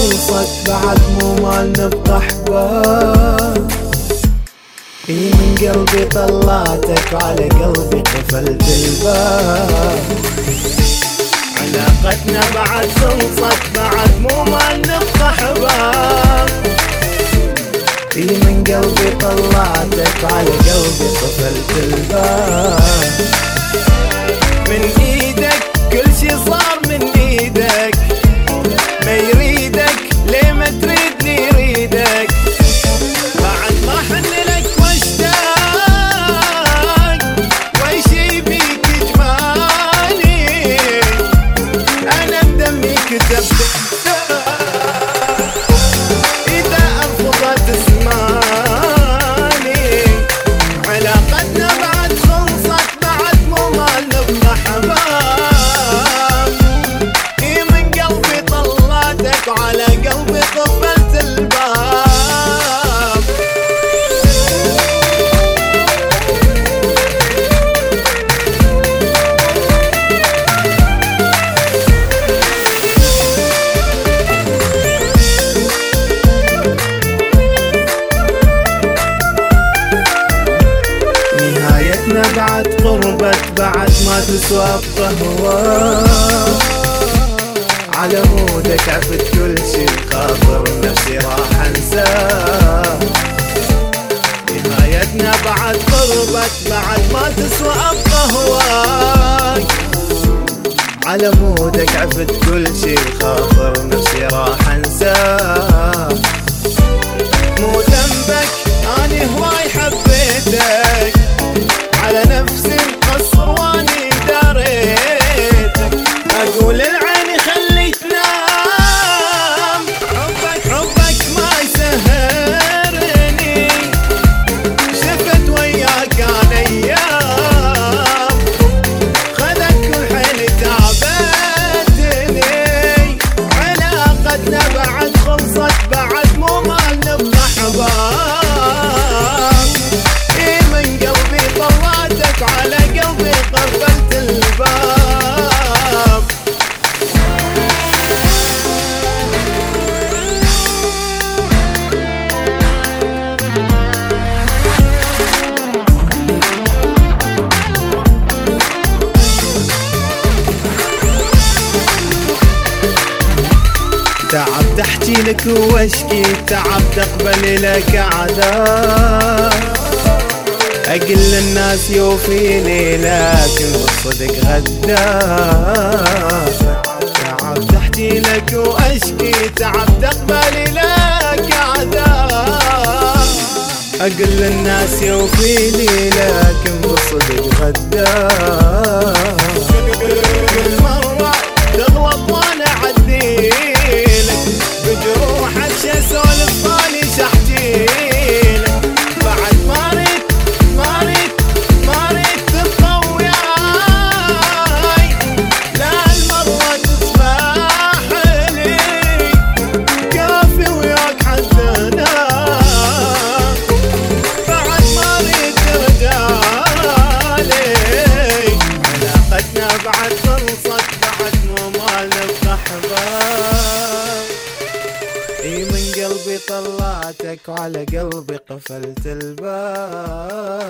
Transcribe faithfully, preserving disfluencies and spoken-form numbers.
خلصت بعد مو مال نفتح باب. اي من قلبي طلعتك وعلى قلبي قفلت الباب. علاقتنا بعد خلصت بعد مو مال نفتح باب. اي من قلبي طلعتك وعلى قلبي قفلت الباب. من ايدك كل شي صار من ايدك، ما يريدك ليه ما تريدني يريدك. بعد ما حن لك واشتاق وشي بيك جمالي، انا بدمي كتبت اذا ارفضت اسماني. علاقتنا بعد خلصت بعد مو مال نفتح باب. اي من قلبي طلعتك وعلى قلبي قفلت الباب. نهايتنا بعد قربت بعد ما تسوى بقهوة. على مودك عفت كل شي خاطر نفسي راح انساه. نهايتنا بعد قربت بعد ما تسوى بقهواك. على مودك عفت كل شي خاطر نفسي راح انساه. مو ذنبك اني هواي حبيتك، على نفسي مقصر واني داريتك. اقول العين خلي تنام، حبك حبك ما يسهرني. شفت وياك انا ايام، خذك كل حين تعبتني. علاقتنا بعد خلصت بعد مو مال نفتح باب. اي من قلبي طلعتك على قلبي قفلت الباب. تعبت احكي لك واشكي، تعبت اقبل لك عذاب. اقل للناس يوفيني لكن بالصدق غدار. تعبت احكي لك واشكي، تعبت اقبل لك عذاب. اقل للناس يوفيني لكن بالصدق غدار. كل مرة تغلط وانا اعديلك، بجروحك شي اسولف مالي شحجيلك. بعد ما ريت ما ريت ما ريت تبقى وياي، لا هالمرة تسمح لي كافي وياك حتى انام. بعد ما ريت ترجعلي. علاقتنا بعد خلصت بعد مو مال نفتح باب. اي من قلبي طلعتك وعلى قلبي قفلت الباب.